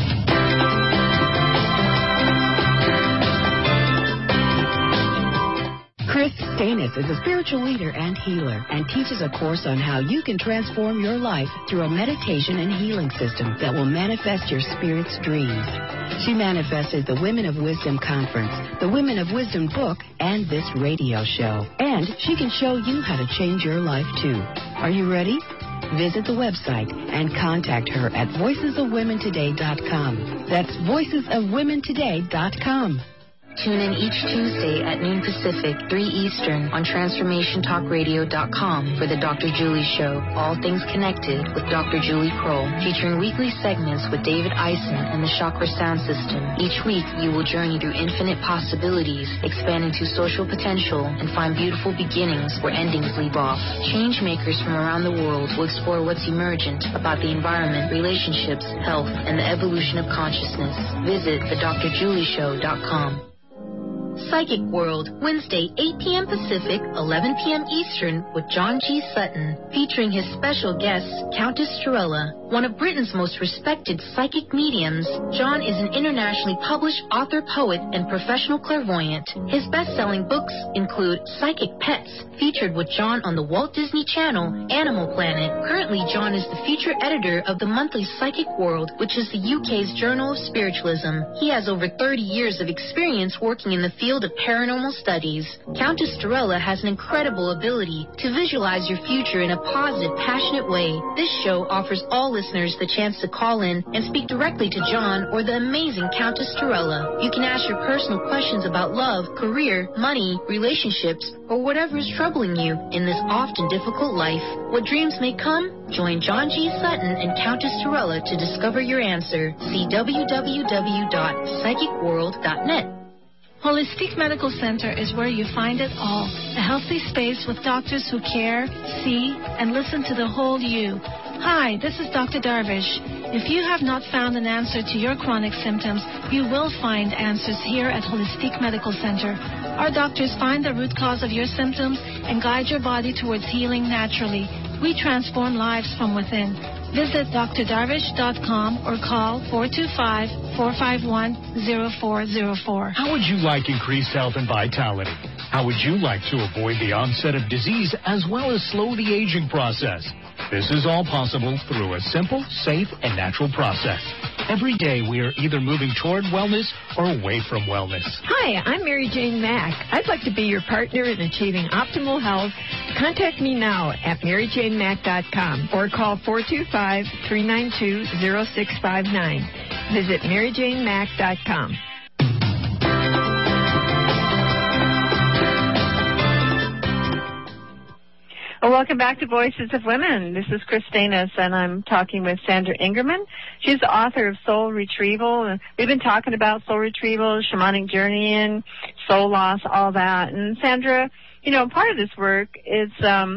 Chris Stanis is a spiritual leader and healer and teaches a course on how you can transform your life through a meditation and healing system that will manifest your spirit's dreams. She manifested the Women of Wisdom Conference, the Women of Wisdom book, and this radio show. And she can show you how to change your life, too. Are you ready? Visit the website and contact her at voices of women today dot com. That's voices of women today dot com. Tune in each Tuesday at noon Pacific, three Eastern on transformation talk radio dot com for the Doctor Julie Show, All Things Connected with Doctor Julie Kroll, featuring weekly segments with David Eisen and the Chakra Sound System. Each week, you will journey through infinite possibilities, expand into social potential, and find beautiful beginnings where endings leave off. Change makers from around the world will explore what's emergent about the environment, relationships, health, and the evolution of consciousness. Visit the dr julie show dot com. Psychic World, Wednesday, eight p.m. Pacific, eleven p.m. Eastern, with John G. Sutton, featuring his special guest, Countess Torella, one of Britain's most respected psychic mediums. John is an internationally published author, poet, and professional clairvoyant. His best-selling books include Psychic Pets, featured with John on the Walt Disney Channel, Animal Planet. Currently, John is the feature editor of the monthly Psychic World, which is the U K's Journal of Spiritualism. He has over thirty years of experience working in the field of paranormal studies. Countess Torella has an incredible ability to visualize your future in a positive, passionate way. This show offers all listeners the chance to call in and speak directly to John or the amazing Countess Torella. You can ask your personal questions about love, career, money, relationships, or whatever is troubling you in this often difficult life. What dreams may come? Join John G. Sutton and Countess Torella to discover your answer. See w w w dot psychic world dot net. Holistic Medical Center is where you find it all. A healthy space with doctors who care, see, and listen to the whole you. Hi, this is Doctor Darvish. If you have not found an answer to your chronic symptoms, you will find answers here at Holistic Medical Center. Our doctors find the root cause of your symptoms and guide your body towards healing naturally. We transform lives from within. Visit d r darvish dot com or call four two five, four five one, zero four zero four. How would you like increased health and vitality? How would you like to avoid the onset of disease as well as slow the aging process? This is all possible through a simple, safe, and natural process. Every day we are either moving toward wellness or away from wellness. Hi, I'm Mary Jane Mack. I'd like to be your partner in achieving optimal health. Contact me now at mary jane mack dot com or call four two five, three nine two, zero six five nine. Visit mary jane mack dot com. Well, welcome back to Voices of Women. This is Chris Danis, and I'm talking with Sandra Ingerman. She's the author of Soul Retrieval. We've been talking about soul retrieval, shamanic journeying, soul loss, all that. And Sandra, you know, part of this work is um,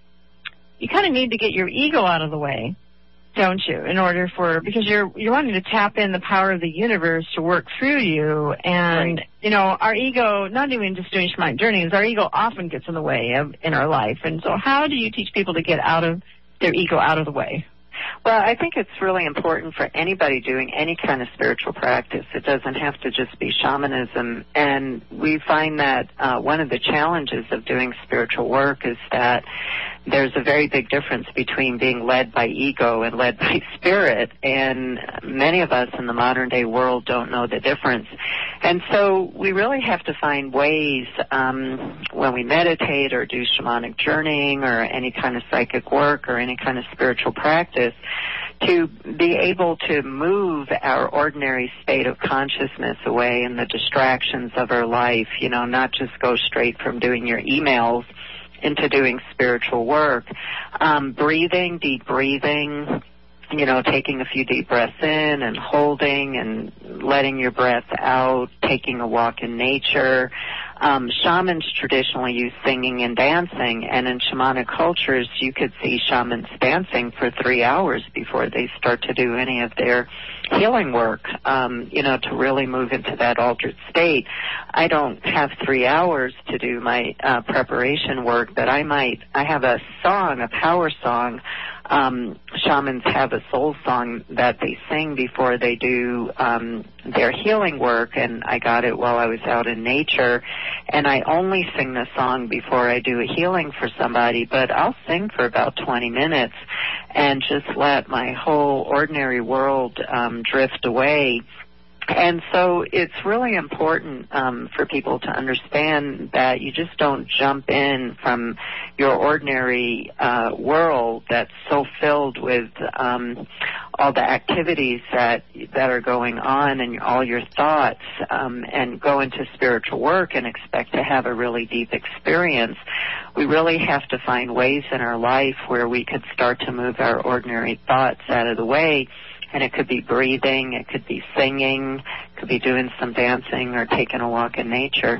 you kind of need to get your ego out of the way, don't you, in order for, because you're you're wanting to tap in the power of the universe to work through you. And, right. you know, our ego, not even just doing shamanic journeys, our ego often gets in the way of in our life. And so how do you teach people to get out of their ego out of the way? Well, I think it's really important for anybody doing any kind of spiritual practice. It doesn't have to just be shamanism. And we find that uh, one of the challenges of doing spiritual work is that there's a very big difference between being led by ego and led by spirit. And many of us in the modern day world don't know the difference. And so we really have to find ways um, when we meditate or do shamanic journeying or any kind of psychic work or any kind of spiritual practice to be able to move our ordinary state of consciousness away and the distractions of our life, you know, not just go straight from doing your emails into doing spiritual work. Um, breathing, deep breathing, you know, taking a few deep breaths in and holding and letting your breath out, taking a walk in nature. Um, shamans traditionally use singing and dancing, and in shamanic cultures, you could see shamans dancing for three hours before they start to do any of their healing work, um, you know, to really move into that altered state. I don't have three hours to do my uh, preparation work, but I might, I have a song, a power song. Um, shamans have a soul song that they sing before they do um, their healing work, and I got it while I was out in nature. And I only sing the song before I do a healing for somebody, but I'll sing for about twenty minutes and just let my whole ordinary world um, drift away. And so it's really important um, for people to understand that you just don't jump in from your ordinary uh, world that's so filled with um, all the activities that that are going on and all your thoughts um, and go into spiritual work and expect to have a really deep experience. We really have to find ways in our life where we could start to move our ordinary thoughts out of the way. And it could be breathing, it could be singing, it could be doing some dancing or taking a walk in nature.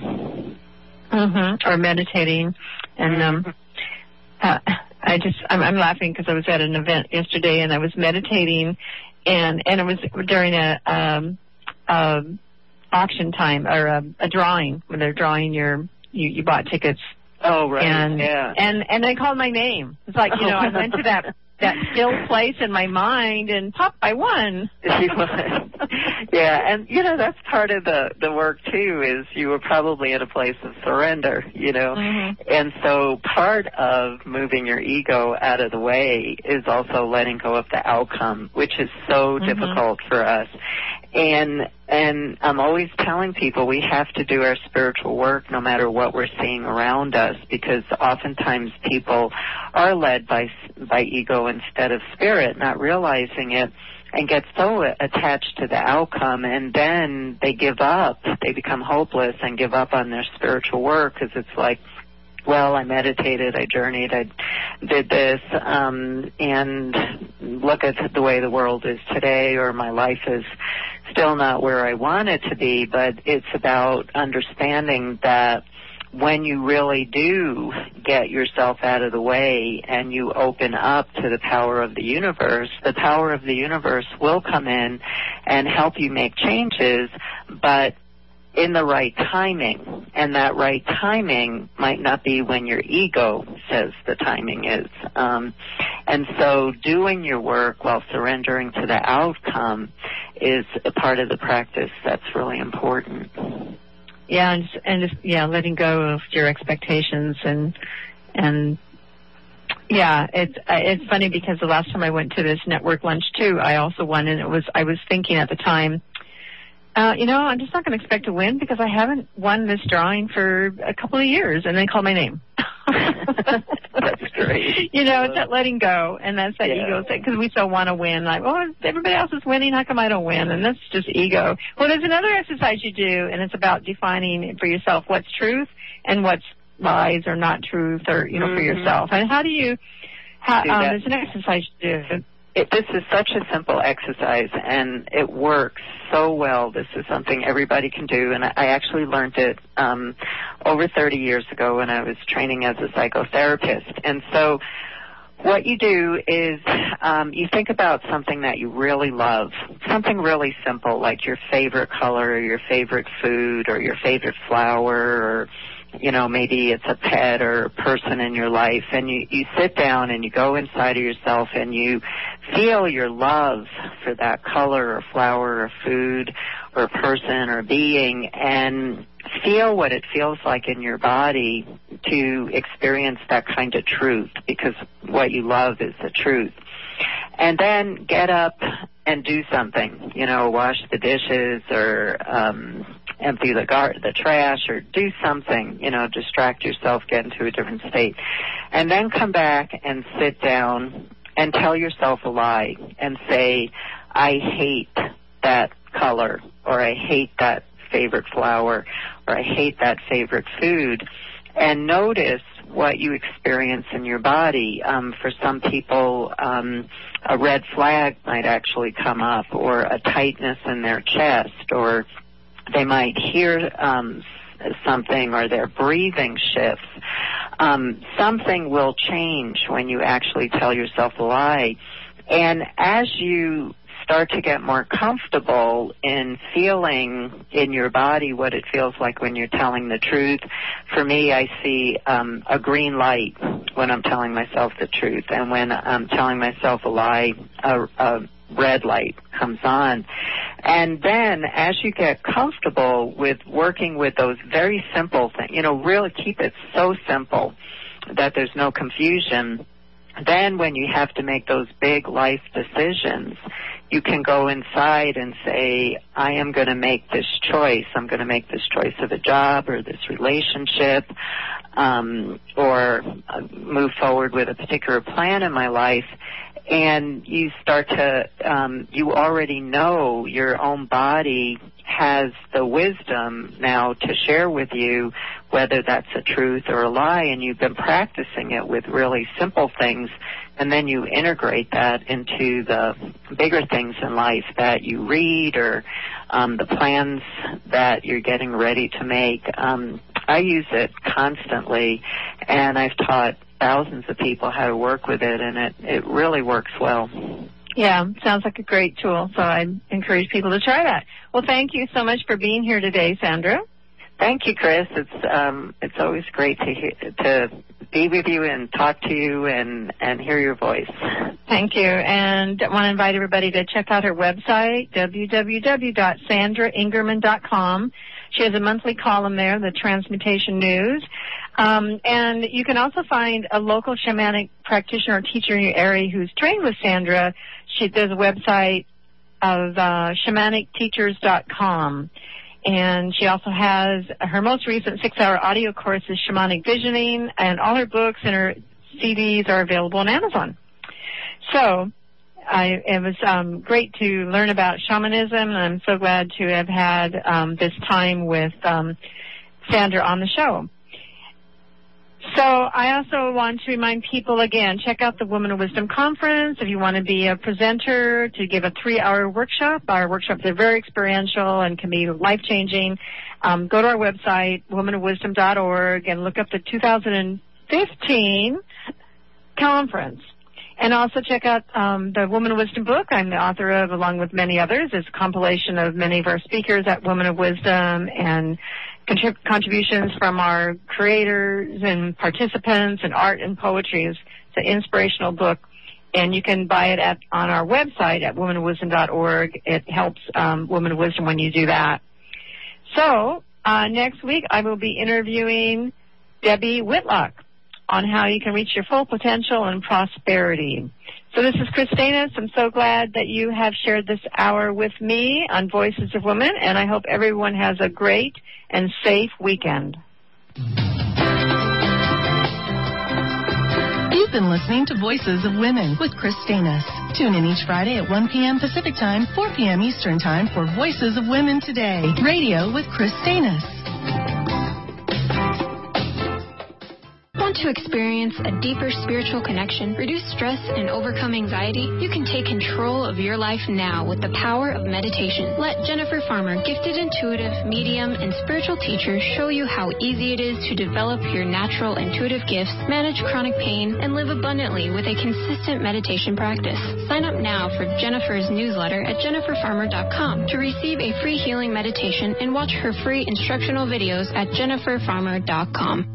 Mm-hmm. Or meditating. And um, uh, I just, I'm, I'm laughing because I was at an event yesterday and I was meditating, and, and it was during a, um, a auction time or a, a drawing when they're drawing your, you, you bought tickets. Oh, right, and, yeah. And, and they called my name. It's like, you know, I went to that that still place in my mind, and pop, I won. Yeah, and, you know, that's part of the, the work, too, is you were probably in a place of surrender, you know. Mm-hmm. And so part of moving your ego out of the way is also letting go of the outcome, which is so mm-hmm. difficult for us. And and I'm always telling people we have to do our spiritual work no matter what we're seeing around us, because oftentimes people are led by by ego instead of spirit, not realizing it, and get so attached to the outcome, and then they give up. They become hopeless and give up on their spiritual work because it's like, well, I meditated, I journeyed, I did this, um, and look at the way the world is today, or my life is still not where I want it to be. But it's about understanding that when you really do get yourself out of the way and you open up to the power of the universe, the power of the universe will come in and help you make changes, but in the right timing. And that right timing might not be when your ego says the timing is. Um, and so doing your work while surrendering to the outcome is a part of the practice that's really important. Yeah, and just, and just yeah, letting go of your expectations and and yeah, it's it's funny because the last time I went to this network lunch too, I also won, and it was I was thinking at the time, uh, you know, I'm just not going to expect to win because I haven't won this drawing for a couple of years, and then call my name. That's great. You know, it's that letting go, and that's that yeah. ego thing, because we still want to win. Like, oh, everybody else is winning, how come I don't win? And that's just ego. Well, there's another exercise you do, and it's about defining for yourself what's truth and what's lies or not truth, or, you know, mm-hmm. for yourself. And how do you, how, um, there's an exercise you do. It, this is such a simple exercise, and it works so well. This is something everybody can do, and I, I actually learned it um, over thirty years ago when I was training as a psychotherapist. And so what you do is um, you think about something that you really love, something really simple like your favorite color or your favorite food or your favorite flower, or you know, maybe it's a pet or a person in your life, and you, you sit down and you go inside of yourself and you feel your love for that color or flower or food or person or being, and feel what it feels like in your body to experience that kind of truth, because what you love is the truth. And then get up and do something, you know, wash the dishes or um, empty the gar- the trash, or do something, you know, distract yourself, get into a different state. And then come back and sit down and tell yourself a lie and say, I hate that color, or I hate that favorite flower, or I hate that favorite food. And notice what you experience in your body. Um, for some people, um, a red flag might actually come up, or a tightness in their chest, or they might hear um, something, or their breathing shifts. Um, something will change when you actually tell yourself a lie. And as you start to get more comfortable in feeling in your body what it feels like when you're telling the truth. For me, I see um, a green light when I'm telling myself the truth, and when I'm telling myself a lie, a, a red light comes on. And then as you get comfortable with working with those very simple things, you know, really keep it so simple that there's no confusion, then when you have to make those big life decisions, you can go inside and say, I am going to make this choice. I'm going to make this choice of a job or this relationship, um, or uh, move forward with a particular plan in my life. And you start to, um, you already know your own body has the wisdom now to share with you whether that's a truth or a lie, and you've been practicing it with really simple things, and then you integrate that into the bigger things in life that you read, or um, the plans that you're getting ready to make. Um, I use it constantly, and I've taught thousands of people how to work with it, and it, it really works well. Yeah, sounds like a great tool, so I encourage people to try that. Well, thank you so much for being here today, Sandra. Thank you, Chris. It's um, it's always great to hear, to be with you and talk to you and, and hear your voice. Thank you. And I want to invite everybody to check out her website, w w w dot sandra ingerman dot com. She has a monthly column there, the Transmutation News. Um, and you can also find a local shamanic practitioner or teacher in your area who's trained with Sandra. She, there's a website of uh, shamanic teachers dot com. And she also has her most recent six-hour audio course is Shamanic Visioning, and all her books and her C Ds are available on Amazon. So I, it was um, great to learn about shamanism, and I'm so glad to have had um, this time with um, Sandra on the show. So I also want to remind people, again, check out the Woman of Wisdom Conference. If you want to be a presenter to give a three-hour workshop, our workshops are very experiential and can be life-changing. Um, go to our website, woman of wisdom dot org, and look up the two thousand fifteen conference. And also check out um, the Woman of Wisdom book I'm the author of, along with many others. It's a compilation of many of our speakers at Woman of Wisdom and contrib- contributions from our creators and participants and art and poetry. It's an inspirational book, and you can buy it at on our website at woman of wisdom dot org. It helps um, Woman of Wisdom when you do that. So Uh, next week, I will be interviewing Debbie Whitlock on how you can reach your full potential and prosperity. So this is Christina. I'm so glad that you have shared this hour with me on Voices of Women, and I hope everyone has a great and safe weekend. You've been listening to Voices of Women with Chris Stanis. Tune in each Friday at one p.m. Pacific Time, four p.m. Eastern Time for Voices of Women Today, radio with Chris Stanis. Want to experience a deeper spiritual connection, reduce stress, and overcome anxiety? You can take control of your life now with the power of meditation. Let Jennifer Farmer, gifted intuitive, medium, and spiritual teacher, show you how easy it is to develop your natural intuitive gifts, manage chronic pain, and live abundantly with a consistent meditation practice. Sign up now for Jennifer's newsletter at jennifer farmer dot com to receive a free healing meditation and watch her free instructional videos at jennifer farmer dot com.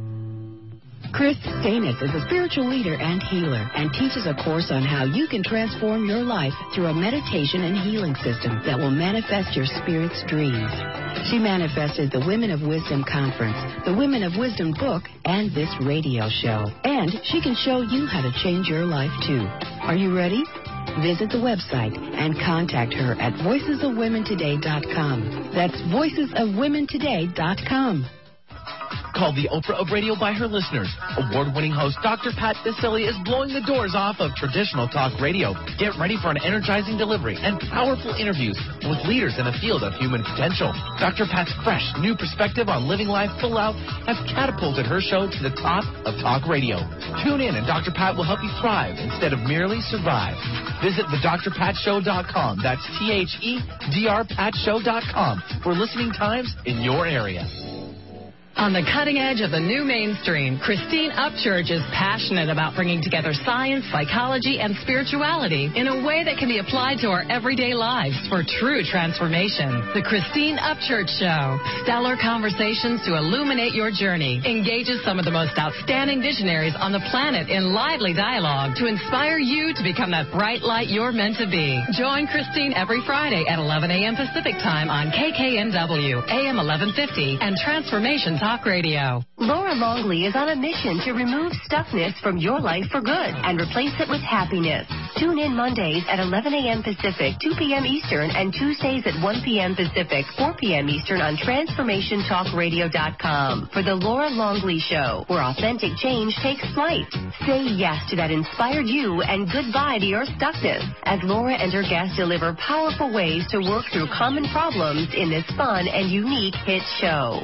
Chris Stanis is a spiritual leader and healer and teaches a course on how you can transform your life through a meditation and healing system that will manifest your spirit's dreams. She manifested the Women of Wisdom Conference, the Women of Wisdom book, and this radio show. And she can show you how to change your life, too. Are you ready? Visit the website and contact her at voices of women today dot com. That's voices of women today dot com. Called the Oprah of Radio by her listeners, award-winning host Doctor Pat Baccili is blowing the doors off of traditional talk radio. Get ready for an energizing delivery and powerful interviews with leaders in the field of human potential. Doctor Pat's fresh, new perspective on living life full out has catapulted her show to the top of talk radio. Tune in and Doctor Pat will help you thrive instead of merely survive. Visit the dr pat show dot com. That's T H E D R pat show dot com for listening times in your area. On the cutting edge of the new mainstream, Christine Upchurch is passionate about bringing together science, psychology, and spirituality in a way that can be applied to our everyday lives for true transformation. The Christine Upchurch Show. Stellar conversations to illuminate your journey. Engages some of the most outstanding visionaries on the planet in lively dialogue to inspire you to become that bright light you're meant to be. Join Christine every Friday at eleven a.m. Pacific Time on K K N W, A M eleven fifty, and Transformation Talk Radio. Laura Longley is on a mission to remove stuckness from your life for good and replace it with happiness. Tune in Mondays at eleven a.m. Pacific, two p.m. Eastern, and Tuesdays at one p.m. Pacific, four p.m. Eastern on transformation talk radio dot com for the Laura Longley Show, where authentic change takes flight. Say yes to that inspired you and goodbye to your stuckness as Laura and her guests deliver powerful ways to work through common problems in this fun and unique hit show.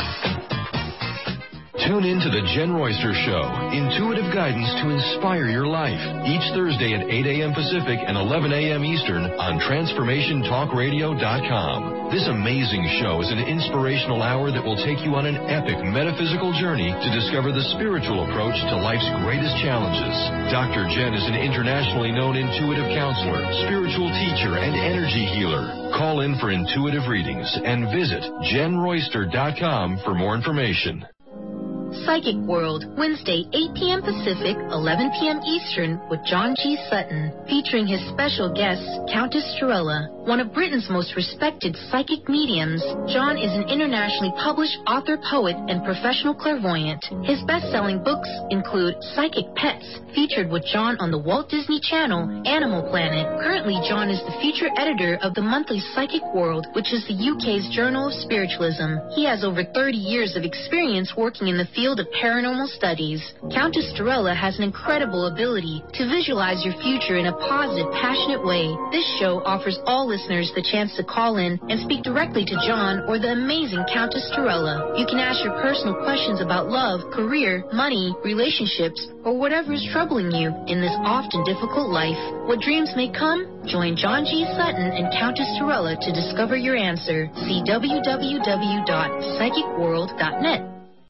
Tune in to The Jen Royster Show, intuitive guidance to inspire your life, each Thursday at eight a.m. Pacific and eleven a.m. Eastern on transformation talk radio dot com. This amazing show is an inspirational hour that will take you on an epic metaphysical journey to discover the spiritual approach to life's greatest challenges. Doctor Jen is an internationally known intuitive counselor, spiritual teacher, and energy healer. Call in for intuitive readings and visit jen royster dot com for more information. Psychic World, Wednesday, eight p.m. Pacific, eleven p.m. Eastern, with John G. Sutton, featuring his special guest, Countess Torella, one of Britain's most respected psychic mediums. John is an internationally published author, poet, and professional clairvoyant. His best-selling books include Psychic Pets, featured with John on the Walt Disney Channel, Animal Planet. Currently, John is the feature editor of the monthly Psychic World, which is the U K's Journal of Spiritualism. He has over thirty years of experience working in the field of paranormal studies. Countess Torella has an incredible ability to visualize your future in a positive, passionate way. This show offers all listeners the chance to call in and speak directly to John or the amazing Countess Torella. You can ask your personal questions about love, career, money, relationships, or whatever is troubling you in this often difficult life. What dreams may come? Join John G. Sutton and Countess Torella to discover your answer. See w w w dot psychic world dot net.